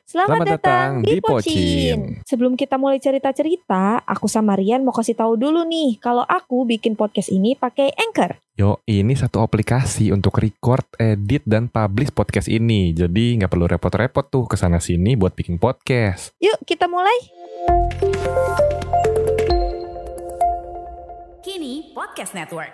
Selamat datang di Pocin. Sebelum kita mulai cerita-cerita, aku sama Rian mau kasih tahu dulu nih kalau aku bikin podcast ini pakai Anchor. Yo, ini satu aplikasi untuk record, edit, dan publish podcast ini. Jadi nggak perlu repot-repot tuh kesana sini buat bikin podcast. Yuk kita mulai. Kini Podcast Network.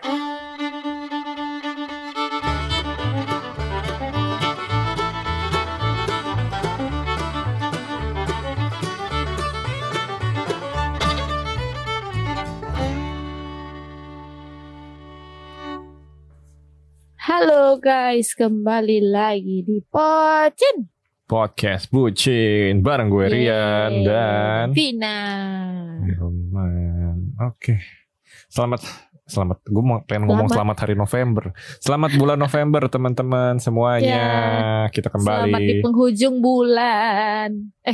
Halo guys, kembali lagi di Pocin. Podcast Bucin bareng gue Rian dan Vina. Roman. Oke. Selamat. Gue pengen ngomong selamat hari November. Selamat bulan November teman-teman semuanya. Ya, kita kembali. Selamat di penghujung bulan.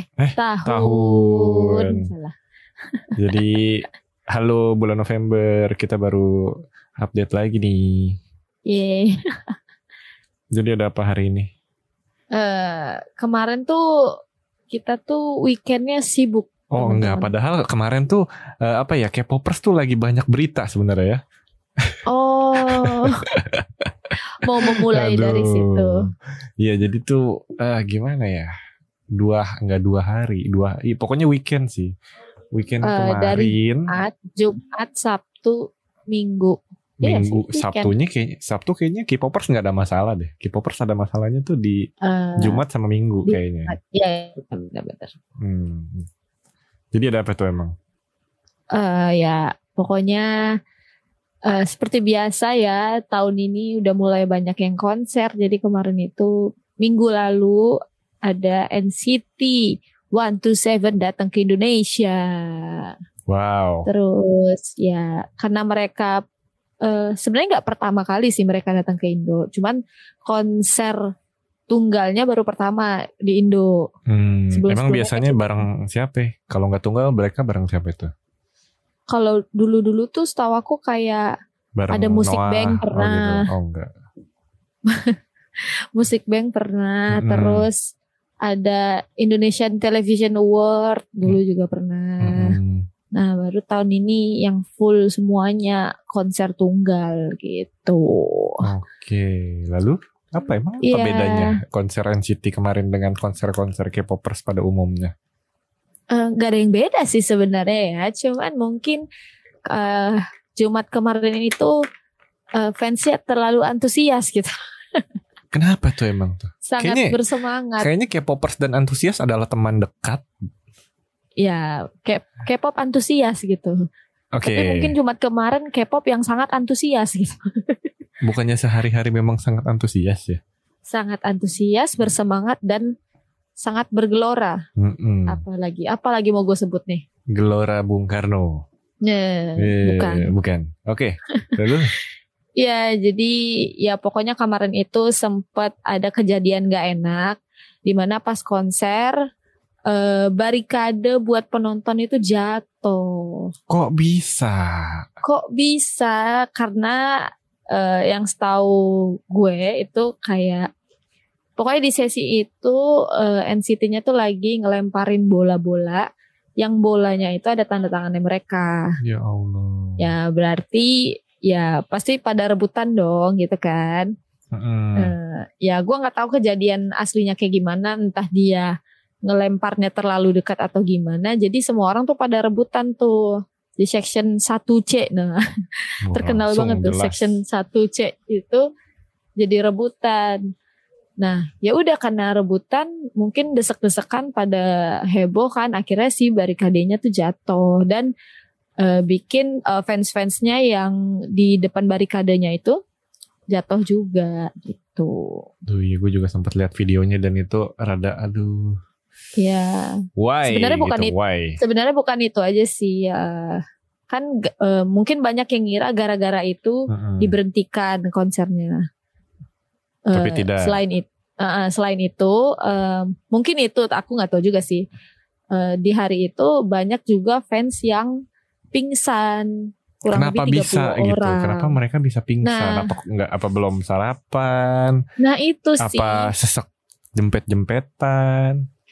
Tahun. Salah. Jadi halo bulan November, kita baru update lagi nih. Jadi ada apa hari ini? Kemarin tuh kita tuh weekendnya sibuk. Oh teman-teman. Enggak, padahal kemarin tuh K-popers tuh lagi banyak berita sebenarnya ya. Oh, mau memulai dari situ. Iya, jadi tuh gimana ya? Dua hari, pokoknya weekend sih. Weekend kemarin. Dari Jumat, Sabtu, Minggu. Minggu, Sabtu kayaknya K-popers nggak ada masalah deh. K-popers ada masalahnya tuh di Jumat sama Minggu kayaknya. Iya, benar. Jadi ada apa tuh emang? Ya pokoknya seperti biasa ya, tahun ini udah mulai banyak yang konser. Jadi kemarin itu minggu lalu ada NCT 127 datang ke Indonesia. Wow. Terus ya karena mereka sebenarnya nggak pertama kali sih mereka datang ke Indo, cuman konser tunggalnya baru pertama di Indo. Emang biasanya bareng siapa? Kalau nggak tunggal mereka bareng siapa itu? Kalau dulu tuh setahu aku kayak bareng ada Music Noah, Bank pernah. Gitu. Oh enggak. Music Bank pernah, terus ada Indonesian Television Award dulu juga pernah. Nah baru tahun ini yang full semuanya konser tunggal gitu. Oke, lalu apa emang apa bedanya konser NCT kemarin dengan konser-konser K-popers pada umumnya? Gak ada yang beda sih sebenarnya ya, cuman mungkin Jumat kemarin itu fansnya terlalu antusias gitu. Kenapa tuh emang tuh? Sangat bersemangat. Kayaknya K-popers dan antusias adalah teman dekat. Ya, K-pop antusias gitu. Oke. Tapi mungkin Jumat kemarin K-pop yang sangat antusias gitu. Bukannya sehari-hari memang sangat antusias ya? Sangat antusias, bersemangat dan sangat bergelora. Apalagi mau gue sebut nih? Gelora Bung Karno. Bukan. Oke. Lalu? Ya, jadi ya pokoknya kemarin itu sempat ada kejadian gak enak, di mana pas konser barikade buat penonton itu jatuh. Kok bisa? Karena yang setahu gue itu kayak pokoknya di sesi itu NCT-nya tuh lagi ngelemparin bola-bola, yang bolanya itu ada tanda tangannya mereka. Ya Allah. Ya berarti ya pasti pada rebutan dong gitu kan. Ya gue nggak tahu kejadian aslinya kayak gimana, entah dia ngelemparnya terlalu dekat atau gimana. Jadi semua orang tuh pada rebutan tuh di section 1C. Nah, terkenal banget tuh section 1C itu jadi rebutan. Nah, ya udah karena rebutan mungkin desek-desekan pada heboh kan, akhirnya si barikadenya tuh jatuh dan bikin fans-fansnya yang di depan barikadenya itu jatuh juga gitu. Tuh, iya gue juga sempat lihat videonya dan itu rada aduh. Ya, why? Sebenarnya bukan itu aja sih. Kan mungkin banyak yang ngira gara-gara itu diberhentikan konsernya. Tapi tidak. Selain itu, mungkin itu aku nggak tahu juga sih. Di hari itu banyak juga fans yang pingsan. Kenapa bisa orang. Gitu? Kenapa mereka bisa pingsan? Apa belum sarapan? Nah itu sih. Apa sesek jempet-jempetan?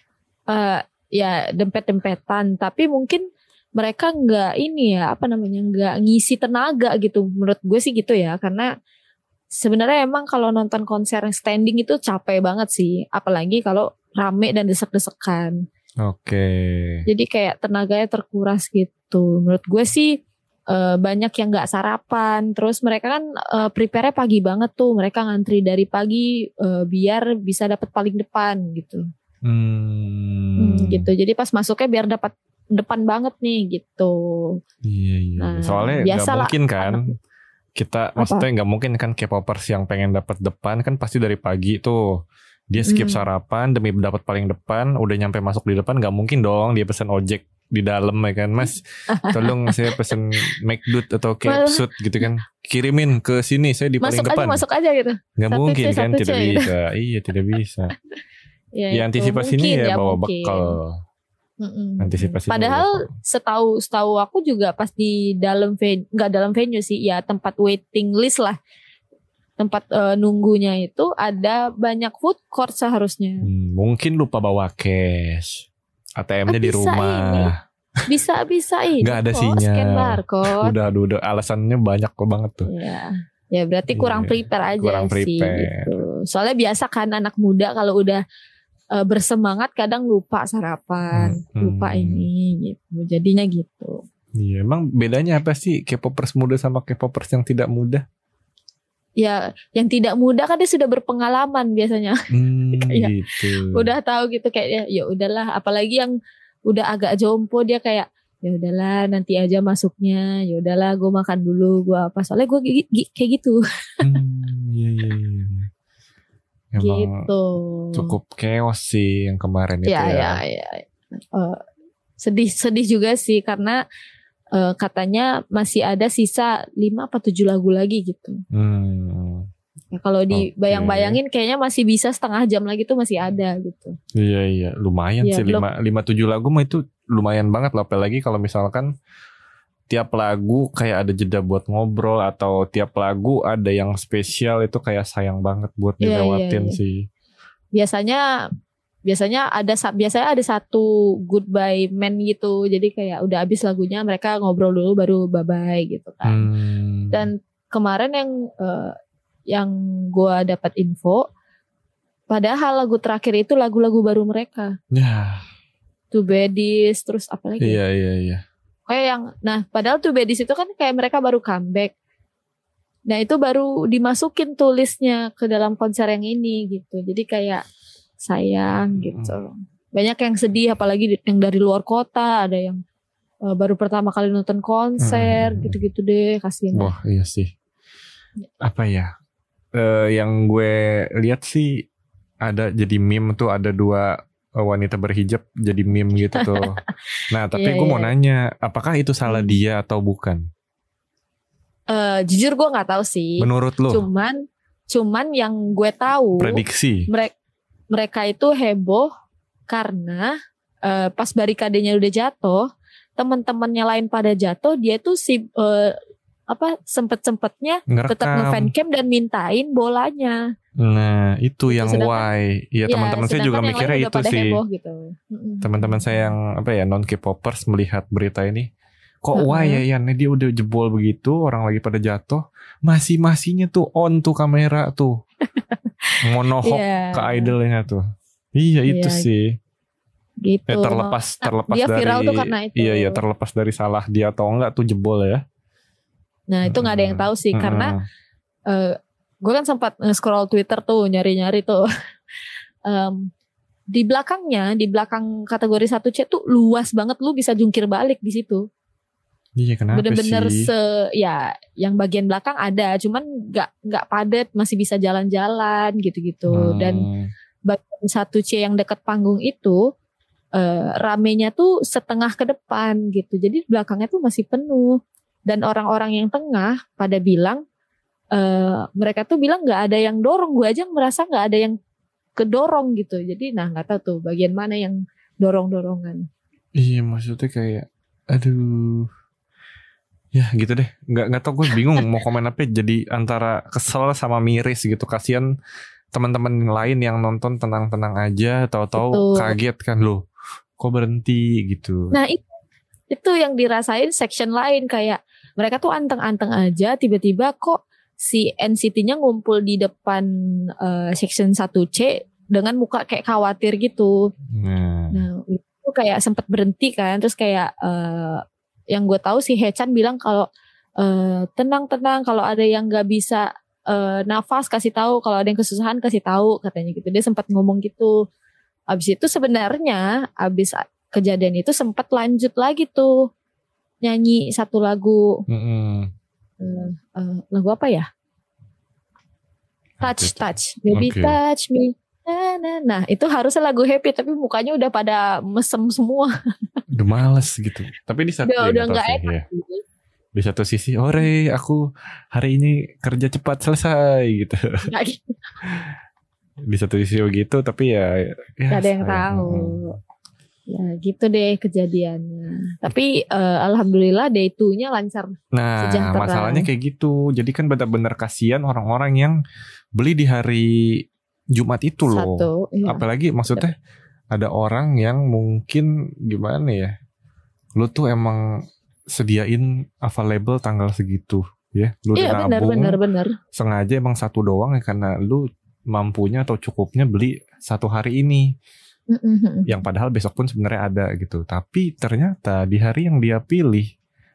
ya dempet-dempetan, tapi mungkin mereka nggak ini ya nggak ngisi tenaga gitu. Menurut gue sih gitu ya, karena sebenarnya emang kalau nonton konser yang standing itu capek banget sih, apalagi kalau rame dan desek-desekan. Oke. Jadi kayak tenaganya terkuras gitu. Menurut gue sih banyak yang nggak sarapan. Terus mereka kan prepare-nya pagi banget tuh. Mereka ngantri dari pagi biar bisa dapat paling depan gitu. Gitu. Jadi pas masuknya biar dapat depan banget nih gitu. Iya. Nah, soalnya nggak mungkin kan. Kita maksudnya nggak mungkin kan K-popers yang pengen dapat depan kan pasti dari pagi tuh. Dia skip sarapan demi dapat paling depan, udah nyampe masuk di depan nggak mungkin dong dia pesen ojek di dalam ya kan, Mas. Tolong saya pesen McDood atau Capsut gitu kan, kirimin ke sini saya di paling depan. Masuk aja gitu. Nggak mungkin kan, tidak bisa. Iya tidak bisa. Ya antisipasinya ya bawa bekal. Antisipasinya. Padahal setahu aku juga pas di dalam nggak dalam venue sih, ya tempat waiting list lah. Tempat nunggunya itu ada banyak food court seharusnya. Mungkin lupa bawa cash. ATM-nya di rumah. Bisa ini. Gak ada sinyal. Scan barcode. Udah alasannya banyak banget tuh. Ya berarti kurang prepare aja sih. Gitu. Soalnya biasa kan anak muda kalau udah bersemangat kadang lupa sarapan, lupa ini gitu. Jadinya gitu. Iya, emang bedanya apa sih K-popers muda sama K-popers yang tidak muda? Ya, yang tidak muda kan dia sudah berpengalaman biasanya. Kayak gitu. Udah tahu gitu kayak ya udahlah, apalagi yang udah agak jompo dia kayak ya udahlah nanti aja masuknya. Ya udahlah gue makan dulu, gue apa. Soalnya gue kayak gitu. Iya. Emang gitu. Cukup chaos sih yang kemarin itu ya. Sedih juga sih karena katanya masih ada sisa 5 apa 7 lagu lagi gitu. Ya, kalau dibayang-bayangin kayaknya masih bisa setengah jam lagi tuh masih ada gitu. Iya lumayan sih 5-7 lagu mah itu lumayan banget loh. Apalagi kalau misalkan tiap lagu kayak ada jeda buat ngobrol atau tiap lagu ada yang spesial, itu kayak sayang banget buat dilewatin sih. Biasanya ada satu goodbye man gitu. Jadi kayak udah habis lagunya mereka ngobrol dulu baru bye-bye gitu kan. Dan kemarin yang gue dapat info, padahal lagu terakhir itu lagu-lagu baru mereka. Two Baddies terus apa lagi? Iya. Kayak padahal Two Baddies itu kan kayak mereka baru comeback. Nah itu baru dimasukin tuh listnya ke dalam konser yang ini gitu. Jadi kayak sayang gitu. Banyak yang sedih, apalagi yang dari luar kota, ada yang baru pertama kali nonton konser gitu-gitu deh, kasihan. Wah iya sih. Apa ya? Yang gue lihat sih ada jadi meme tuh, ada 2 wanita berhijab jadi meme gitu tuh. Nah tapi gue mau nanya, apakah itu salah dia atau bukan? Jujur gue nggak tahu sih. Menurut lo? Cuman yang gue tahu. Prediksi. Mereka itu heboh karena pas barikadenya udah jatuh, teman-temannya lain pada jatuh, dia tuh sempet-sempetnya tetap nge-fancam dan mintain bolanya. Nah itu yang why. Ya teman-teman saya juga mikirnya itu sih. Gitu. Teman-teman saya yang non K-popers melihat berita ini, kok why ya Yan, dia udah jebol begitu, orang lagi pada jatuh, masih-masihnya tuh on tuh kamera tuh. Monohok ke idolnya tuh. Iya itu sih. Gitu. Terlepas dia dari viral tuh karena itu. Iya terlepas dari salah dia atau enggak tuh jebol ya. Nah itu nggak ada yang tahu sih karena gue kan sempat scroll Twitter tuh nyari-nyari tuh. Di belakang kategori 1C tuh luas banget, lu bisa jungkir balik di situ. Iya kenapa bener-bener sih? Yang bagian belakang ada, cuman nggak padat, masih bisa jalan-jalan gitu-gitu. Dan bagian 1C yang dekat panggung itu ramenya tuh setengah ke depan gitu. Jadi belakangnya tuh masih penuh. Dan orang-orang yang tengah pada bilang mereka tuh bilang nggak ada yang dorong. Gue aja merasa nggak ada yang kedorong gitu. Jadi nggak tahu tuh bagian mana yang dorong-dorongan. Iya maksudnya kayak aduh. Ya gitu deh, nggak tau, gue bingung mau komen apa. Jadi antara kesel sama miris gitu. Kasian teman-teman lain yang nonton tenang-tenang aja, tahu-tahu kaget kan loh. kok berhenti gitu. Nah itu yang dirasain section lain, kayak mereka tuh anteng-anteng aja, tiba-tiba kok si NCT-nya ngumpul di depan section 1C dengan muka kayak khawatir gitu. Nah itu kayak sempat berhenti kan, terus kayak yang gue tahu si Haechan bilang kalau tenang, kalau ada yang nggak bisa nafas kasih tahu, kalau ada yang kesusahan kasih tahu, katanya gitu. Dia sempat ngomong gitu. Abis itu sebenarnya abis kejadian itu sempat lanjut lagi tuh nyanyi satu lagu. Lagu apa ya? Touch, baby okay. Touch me. Nah itu harusnya lagu happy, tapi mukanya udah pada mesem semua. Udah males gitu. Tapi di satu udah nggak enak. Ya. Di satu sisi, ore aku hari ini kerja cepat selesai gitu. Gitu. Di satu sisi begitu, tapi ya gak ada yang tahu. Ya gitu deh kejadiannya. Tapi alhamdulillah day 2-nya lancar. Nah sejahtera. Masalahnya kayak gitu. Jadi kan benar-benar kasihan orang-orang yang beli di hari Jumat itu loh. Iya. Apalagi maksudnya ada orang yang mungkin gimana ya, lu tuh emang sediain available tanggal segitu ya, lu udah nabung bener. Sengaja emang satu doang ya, karena lu mampunya atau cukupnya beli satu hari ini. Yang padahal besok pun sebenarnya ada gitu. Tapi ternyata di hari yang dia pilih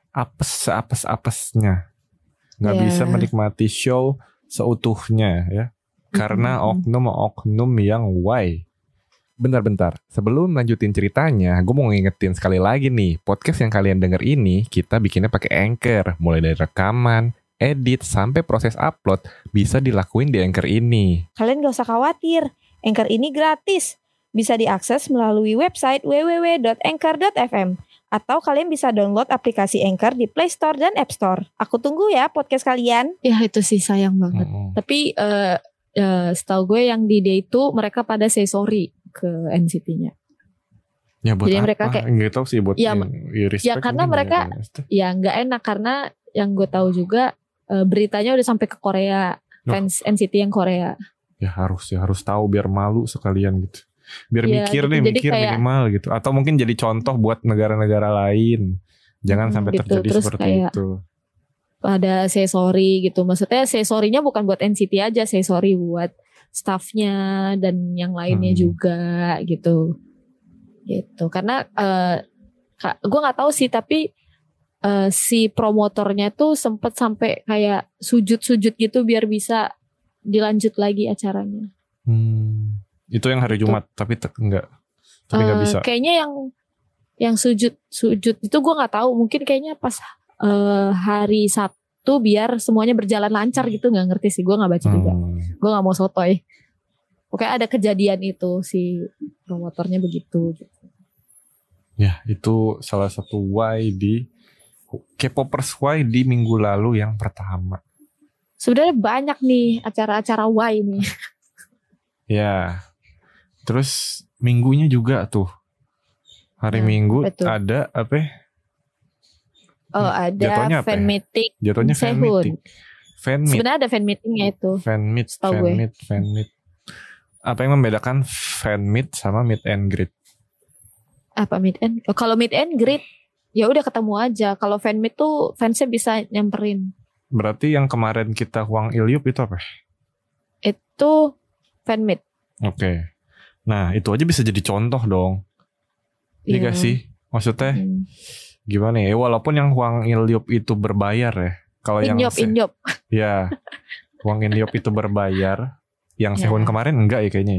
apesnya nggak bisa menikmati show seutuhnya ya, karena oknum-oknum yang why. Bentar, sebelum lanjutin ceritanya, gue mau ngingetin sekali lagi nih, podcast yang kalian denger ini kita bikinnya pakai Anchor. Mulai dari rekaman, edit, sampai proses upload bisa dilakuin di Anchor ini. Kalian gak usah khawatir, Anchor ini gratis. Bisa diakses melalui website www.anchor.fm. Atau kalian bisa download aplikasi Anchor di Play Store dan App Store. Aku tunggu ya podcast kalian. Ya itu sih sayang banget. Tapi setahu gue yang di day itu mereka pada say sorry ke NCT-nya. Ya buat jadi apa? Mereka kayak nggak tahu sih buat ya karena mereka ya nggak enak, karena yang gue tahu juga beritanya udah sampai ke Korea, fans NCT yang Korea. Ya harus tahu biar malu sekalian gitu. Biar mikir kayak, minimal gitu. Atau mungkin jadi contoh buat negara-negara lain. Jangan sampai gitu, terjadi seperti itu. Ada say sorry gitu. Maksudnya say sorry-nya bukan buat NCT aja, say sorry buat staffnya dan yang lainnya juga gitu. Karena gue nggak tahu sih, tapi si promotornya tuh sempet sampai kayak sujud gitu biar bisa dilanjut lagi acaranya. Itu yang hari Jumat, tapi nggak bisa. Kayaknya yang sujud itu gue nggak tahu. Mungkin kayaknya pas hari Sabtu biar semuanya berjalan lancar gitu, nggak ngerti sih, gue nggak baca juga. Gue nggak mau sotoy. Pokoknya ada kejadian itu, si promotornya begitu. Gitu. Ya itu salah satu why di K-popers why di minggu lalu yang pertama. Sebenarnya banyak nih acara-acara why nih. Ya. Terus minggunya juga tuh. Hari Minggu ada apa? Oh ada fan meeting. Jatuhnya fan meeting. Sebenarnya ada fan meetingnya itu. Fan meet. Apa yang membedakan fan meet sama meet and greet? Apa meet and? Kalau meet and greet ya udah ketemu aja. Kalau fan meet tuh fansnya bisa nyamperin. Berarti yang kemarin kita Hwang Il-yup itu apa? Itu fan meet. Oke. Nah itu aja bisa jadi contoh dong. Iya gak sih? Maksudnya gimana ya? Walaupun yang Hwang Il-yup itu berbayar ya. Kalau yang In-yup. Ya, Hwang In-yup itu berbayar. Yang Sehun kemarin enggak ya kayaknya.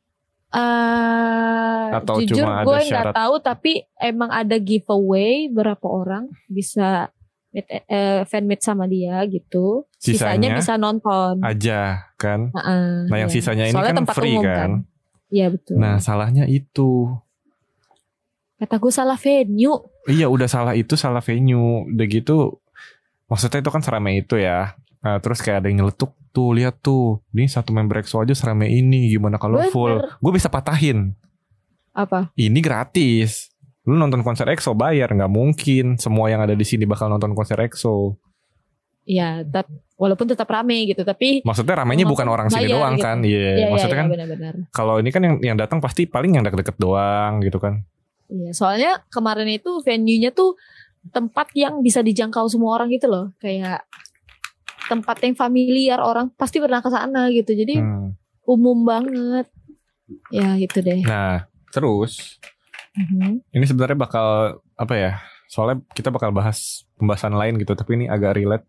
Atau jujur cuma gue ada syarat? Gak tahu, tapi emang ada giveaway berapa orang bisa fan meet sama dia gitu. Sisanya bisa nonton aja kan. Nah yang sisanya ini soalnya kan free kan. Iya betul. Nah salahnya itu. Kata gue salah venue. Iya udah salah venue. Udah gitu. Maksudnya itu kan seramai itu ya. Nah, terus kayak ada yang nyeletuk. Tuh lihat tuh. Ini satu member EXO aja seramai ini. Gimana kalau full. Gue bisa patahin. Apa? Ini gratis. Lu nonton konser EXO bayar. Gak mungkin semua yang ada di sini bakal nonton konser EXO. Iya, walaupun tetap rame gitu, tapi maksudnya ramenya bukan orang sini doang gitu. Kan. Iya, maksudnya kan. Benar-benar. Kalau ini kan yang datang pasti paling yang deket-deket doang gitu kan. Iya, soalnya kemarin itu venue-nya tuh tempat yang bisa dijangkau semua orang gitu loh. Kayak tempat yang familiar, orang pasti pernah ke sana gitu. Jadi umum banget. Ya gitu deh. Nah, terus ini sebenarnya bakal apa ya? Soalnya kita bakal bahas pembahasan lain gitu, tapi ini agak relate.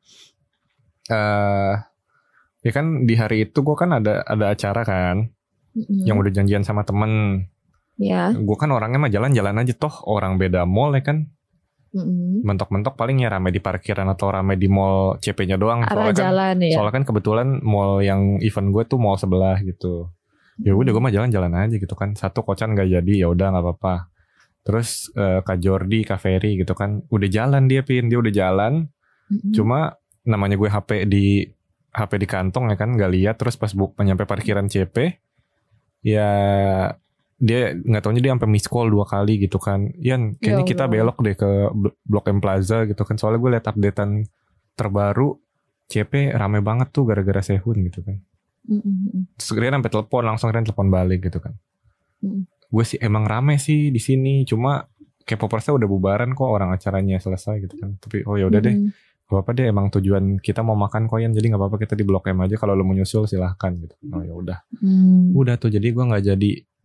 Ya kan di hari itu gue kan ada acara kan, yang udah janjian sama temen. Ya. Gue kan orangnya mah jalan-jalan aja, toh orang beda mall ya kan. Mentok-mentok paling ya rame di parkiran atau rame di mall CP-nya doang. Soalnya kan kebetulan mall yang event gue tuh mall sebelah gitu. Ya udah gue mah jalan-jalan aja gitu kan. Satu kocan nggak jadi, ya udah nggak apa-apa. Terus Kak Jordi, Kak Ferry gitu kan, udah jalan dia udah jalan. Cuma namanya gue HP di kantong ya kan, nggak lihat. Terus pas nyampe parkiran CP, ya dia nggak taunya dia sampai miss call 2 kali gitu kan. Yan, kayaknya kita belok deh ke Blok M Plaza gitu kan. Soalnya gue liat updatean terbaru, CP rame banget tuh gara-gara Sehun gitu kan. Terus dia sampai langsung telepon balik gitu kan. Gue sih emang rame sih di sini, cuma K-popersnya udah bubaran kok, orang acaranya selesai gitu kan. Tapi oh ya udah deh, gak apa-apa deh, emang tujuan kita mau makan koyan, jadi nggak apa-apa kita di Blok M aja. Kalau lo mau nyusul silahkan gitu. Oh ya udah, udah tuh. Jadi gue nggak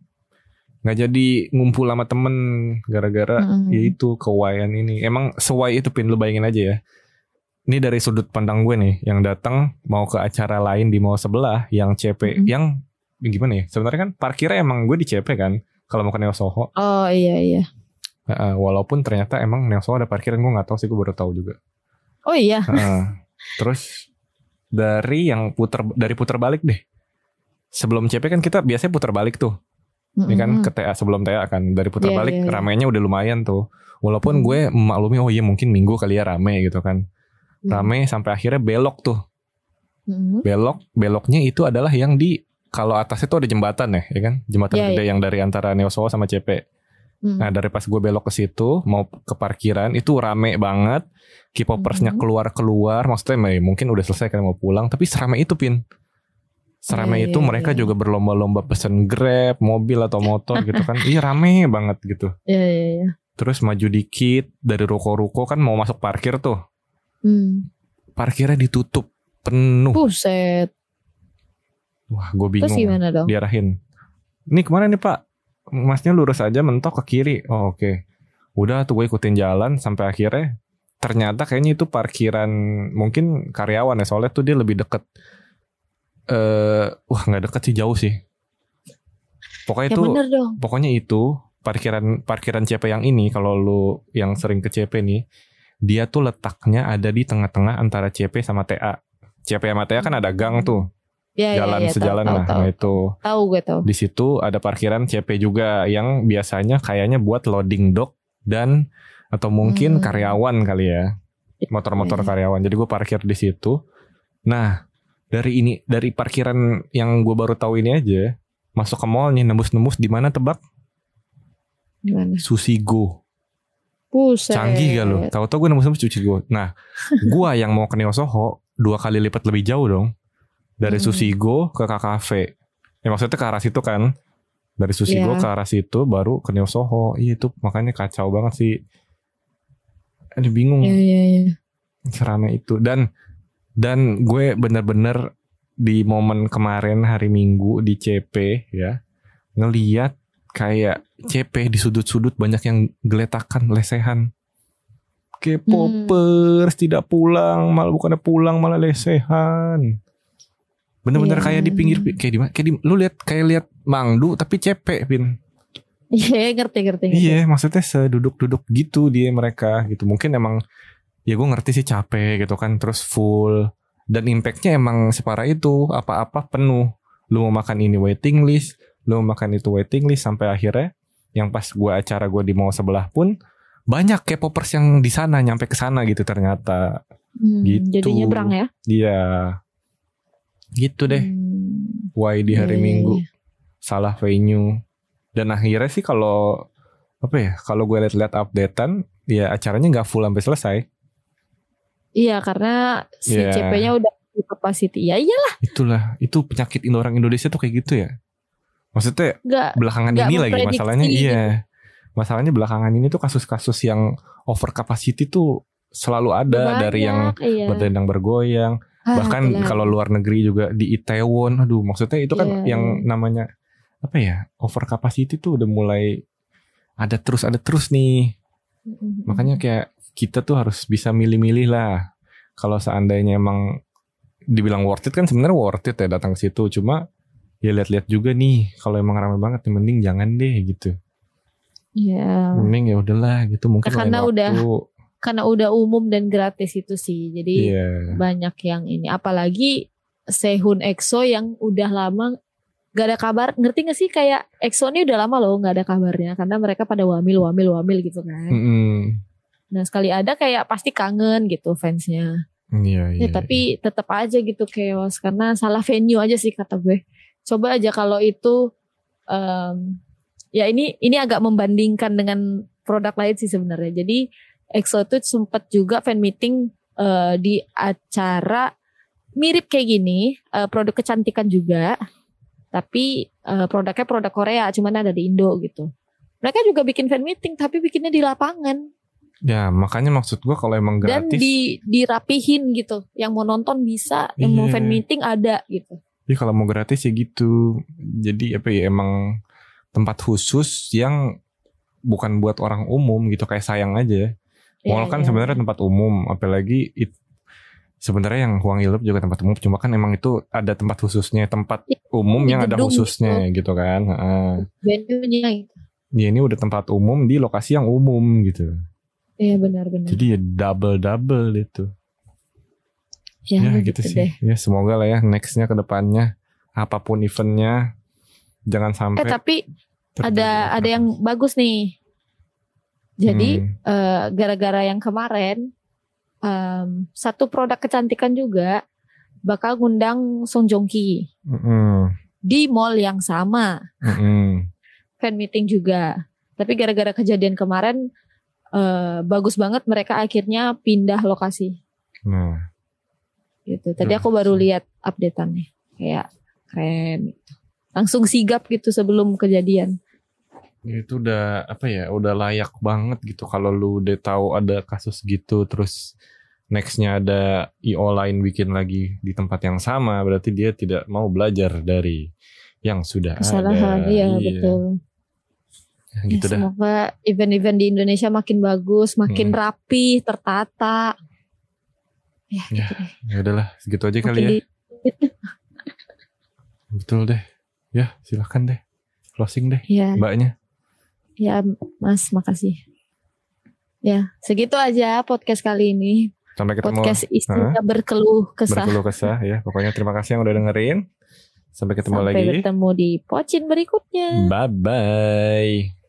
jadi ngumpul sama temen gara-gara yaitu kewayan ini. Emang sewai itu Pin, lo bayangin aja ya. Ini dari sudut pandang gue nih, yang datang mau ke acara lain di mall sebelah yang CP, yang gimana ya? Sebenarnya kan parkirnya emang gue di CP kan, kalau mau ke Neo Soho. Oh iya. Walaupun ternyata emang Neo Soho ada parkiran, gue nggak tahu sih, gue baru tahu juga. Oh iya. Terus dari puter balik deh. Sebelum CP kan kita biasanya puter balik tuh. Ini kan ke TA, sebelum TA kan, dari puter balik ramenya udah lumayan tuh. Walaupun gue memaklumi, oh iya mungkin minggu kali ya rame gitu kan. Rame sampai akhirnya belok tuh. Beloknya itu adalah yang di, kalau atasnya tuh ada jembatan ya kan, jembatan gede yang dari antara Neo Soho sama CP. Nah dari pas gue belok ke situ mau ke parkiran itu rame banget, K-popersnya keluar, maksudnya mungkin udah selesai kan mau pulang, tapi serame itu Pin. Serame itu mereka juga berlomba-lomba pesen Grab, mobil atau motor gitu kan. Iya rame banget gitu. Iya. Terus maju dikit dari ruko-ruko kan mau masuk parkir tuh. Parkirnya ditutup penuh. Buset. Wah gue bingung. Terus gimana dong? Diarahin, ini kemana nih Pak? Masnya lurus aja mentok ke kiri. Oh oke. Udah tuh gue ikutin jalan sampai akhirnya ternyata kayaknya itu parkiran mungkin karyawan ya, soalnya tuh dia lebih deket. Wah nggak deket sih, jauh sih. Pokoknya itu, pokoknya itu parkiran CP yang ini, kalau lu yang sering ke CP nih, dia tuh letaknya ada di tengah-tengah antara CP sama TA. CP sama TA kan ada gang tuh. Jalan sejalan tahu, lah. Tahu. Nah itu. Tahu gue tahu. Di situ ada parkiran CP juga yang biasanya kayaknya buat loading dock dan atau mungkin karyawan kali ya. Motor-motor karyawan. Jadi gue parkir di situ. Nah, dari parkiran yang gue baru tahu ini aja, masuk ke mall nih, nembus di mana tebak? Di mana? Susigo. Buset. Canggih gak lo? Tahu-tahu gue nembus Susigo. Nah, gue yang mau ke Neo Soho 2 kali lipat lebih jauh dong. Dari Susigo ke KKV. Ya maksudnya ke arah situ kan. Dari Susigo ke arah situ baru ke Neo Soho. Iya itu makanya kacau banget sih. Aduh bingung. Iya. Serame itu. Dan gue bener-bener di momen kemarin hari Minggu di CP ya, ngeliat kayak CP di sudut-sudut banyak yang geletakan, lesehan. K-popers tidak pulang, bukannya pulang malah lesehan. Bener-bener kayak di pinggir, kayak di lu lihat Mangdu tapi CP Pin. Iya ngerti. Iya maksudnya seduduk-duduk gitu dia mereka gitu. Mungkin emang ya gue ngerti sih capek gitu kan, terus full dan impactnya emang separah itu, apa-apa penuh. Lu mau makan ini waiting list, lu mau makan itu waiting list, sampai akhirnya yang pas gue acara gue di mall sebelah pun banyak K-popers yang di sana nyampe ke sana gitu ternyata. Gitu. Jadi nyebrang ya? Iya. Gitu deh. Why di hari Minggu salah venue. Dan akhirnya sih kalau gue lihat updatean ya acaranya nggak full sampai selesai. Iya karena si CP-nya udah capacity. Ya iyalah. Itulah, itu penyakit orang Indonesia tuh kayak gitu ya. Maksudnya belakangan ini lagi masalahnya. Iya. masalahnya belakangan ini tuh kasus-kasus yang over capacity tuh selalu ada. Banyak, dari yang berdendang bergoyang. Bahkan kalau luar negeri juga di Itaewon. Aduh, maksudnya itu kan yang namanya apa ya, over capacity tuh udah mulai ada terus nih. Makanya kayak kita tuh harus bisa milih-milih lah. Kalau seandainya emang dibilang worth it, kan sebenarnya worth it ya datang ke situ. Cuma ya lihat-lihat juga nih, kalau emang ramai banget, mending jangan deh gitu. Iya. Mending ya udahlah gitu, mungkin karena udah umum dan gratis itu sih. Jadi banyak yang ini, apalagi Sehun EXO yang udah lama gak ada kabar. Ngerti gak sih, kayak EXO ini udah lama loh gak ada kabarnya, karena mereka pada wamil gitu kan. Nah sekali ada kayak pasti kangen gitu fansnya. Tapi tetap aja gitu chaos, karena salah venue aja sih kata gue. Coba aja kalau itu ya ini agak membandingkan dengan produk lain sih sebenarnya. Jadi EXO itu sempat juga fan meeting di acara mirip kayak gini, produk kecantikan juga, tapi produknya produk Korea, cuman ada di Indo gitu. Mereka juga bikin fan meeting, tapi bikinnya di lapangan. Ya makanya maksud gue kalau emang gratis. Dan dirapihin gitu, yang mau nonton bisa, yang mau fan meeting ada gitu. Jadi kalau mau gratis ya gitu. Jadi apa ya, emang tempat khusus yang bukan buat orang umum gitu, kayak sayang aja. Mall kan sebenarnya tempat umum, apalagi sebenarnya yang Hwang Il-Lup juga tempat umum, cuma kan emang itu ada tempat khususnya, tempat umum yang ada khususnya gitu kan. Venue-nya gitu. Ya ini udah tempat umum di lokasi yang umum gitu. Iya benar-benar. Jadi ya double itu. Ya gitu sih. Deh. Ya semoga lah ya nextnya ke depannya, apapun eventnya jangan sampai. Tapi ada yang bagus nih. Jadi gara-gara yang kemarin satu produk kecantikan juga bakal ngundang Song Joong Ki di mall yang sama. Fan meeting juga. Tapi gara-gara kejadian kemarin bagus banget, mereka akhirnya pindah lokasi. Gitu. Tadi aku baru lihat updateannya, kayak keren gitu. Langsung sigap gitu sebelum kejadian. Itu udah apa ya, udah layak banget gitu. Kalau lu udah tahu ada kasus gitu, terus nextnya ada IO lain bikin lagi di tempat yang sama, berarti dia tidak mau belajar dari yang sudah kesalahan. ada. Iya betul. Ya, gitu dah. Semoga event-event di Indonesia makin bagus, makin rapi, tertata. Ya, gitu deh. Ya udahlah, segitu aja kali ya. Betul deh. Ya, silakan deh. Closing deh, mbaknya. Ya, Mas, makasih. Ya, segitu aja podcast kali ini. Sampai ketemu. Podcast isinya berkeluh kesah. Berkeluh kesah ya. Pokoknya terima kasih yang udah dengerin. Sampai ketemu lagi. Sampai bertemu di Pocin berikutnya. Bye-bye.